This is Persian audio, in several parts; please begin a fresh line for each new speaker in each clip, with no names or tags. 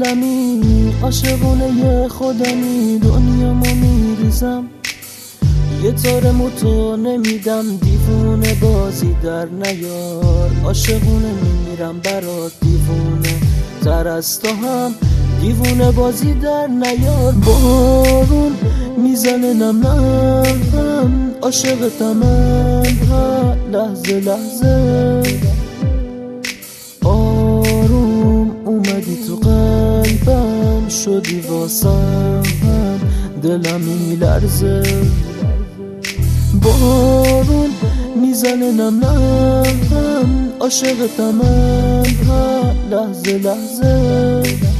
عالمی عاشقونه خودمی، دنیامو میریزم یه تار موتو نمیدم، دیوونه بازی در نیار. عاشقونه میمیرم برات، دیوونه تر از تو هم دیوونه بازی در نیار. بارون میزنه نم نم، عاشقتم من لحظه لحظه. آروم اومدی تو قلبم، شدی واسم دلم میلرزه. بارون میزنه نم نم، عاشقتم من لحظه لحظه.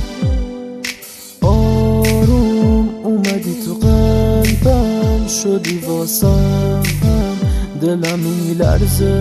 آروم اومدی تو قلبم، شدی واسم دلم میلرزه.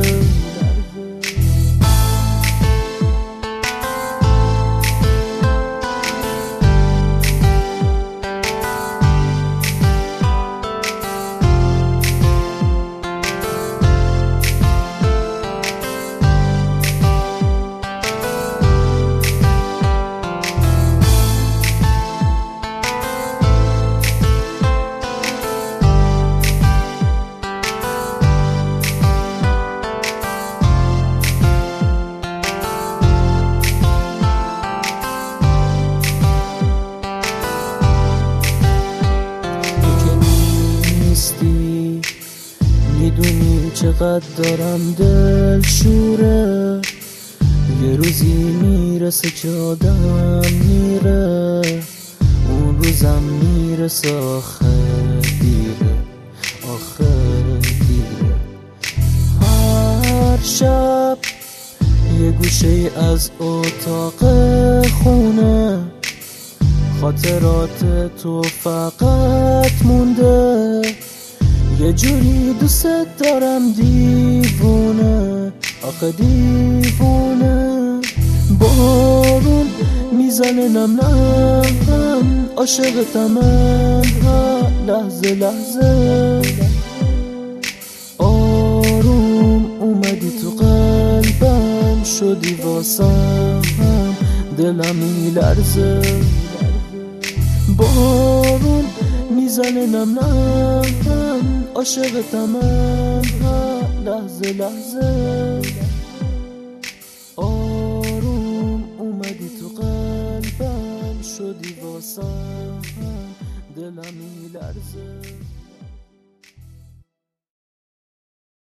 میدونی چقدر دارم دل شوره، یه روزی میرسه که آدم میره، اون روزم میرسه آخه دیره، آخه دیره. هر شب یه گوشه ای از اتاق خونه، خاطرات تو فقط مونده. یه جوری دوست دارم دیوونه، آخه دیوونه. بارون میزنه نم نم، عاشقتم من لحظه لحظه. آروم اومدی تو قلبم، شدی واسم دلم میلرزه. بارون میزنه نم نم، عاشقتم من لحظه لحظه. آروم اومدی تو قلبم، شدی واسم دلم میلرزه.